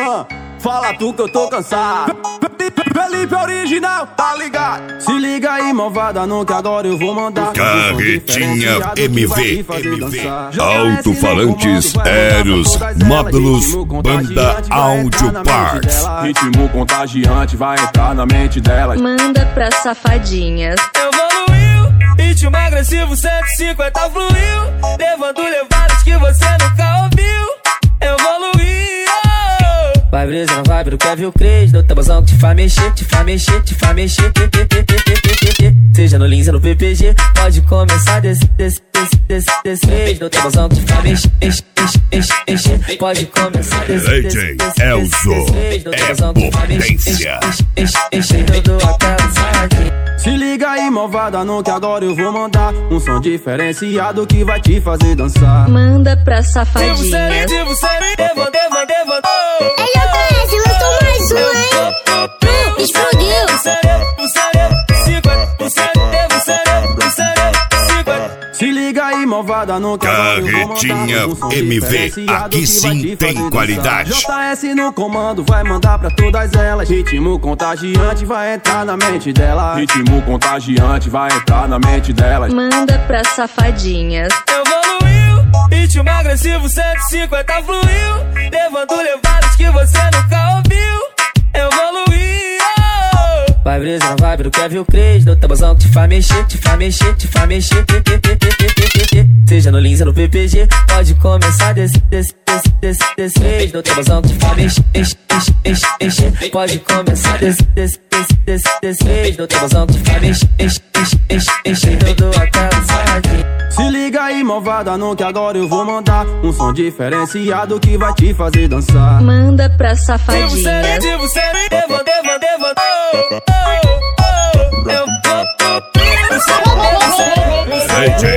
Fala tu que eu tô cansado. Felipe original, tá ligado? Se liga aí, malvada, não que agora eu vou mandar. Carretinha MV, alto-falantes, aéreos, módulos, banda Audio Parts. Ritmo contagiante vai entrar na mente delas. Manda pra safadinhas. Evoluiu, ritmo agressivo 150 fluiu, levando levadas que você nunca ouviu. Evoluiu. Vai brisa na vibe do Kevin Cres, do tabuzão que te faz mexer, te faz mexer, te faz mexer. Seja no Lins ou no PPG, pode começar desse do tabuzão que te faz mexer, pode começar desse DJ Elzo é potência. Se liga aí, malvada, não que agora eu vou mandar um som diferenciado que vai te fazer dançar. Manda pra safadinhas. Explodiu. Se liga aí, malvada, não que agora eu vou mandar Carretinha um som MV, aqui sim tem qualidade. JS no comando vai mandar pra todas elas. Ritmo contagiante vai entrar na mente delas. Ritmo contagiante vai entrar na mente delas. Manda pra safadinhas. Evoluiu, ritmo agressivo 150 fluiu, levando levadas que você nunca ouviu. Evoluiu. Vai brisa na vibe do Kevin Cres, do tabuzão que te faz mexer, te faz mexer, te faz mexer. Seja no Lins ou no PPG, pode começar desse do tabuzão que te faz mexer, pode começar desse do tabuzão que te faz mexer, todo a casa. Se liga aí, malvada, não que agora eu vou mandar um som diferenciado que vai te fazer dançar. Manda pra safadinhas. DJ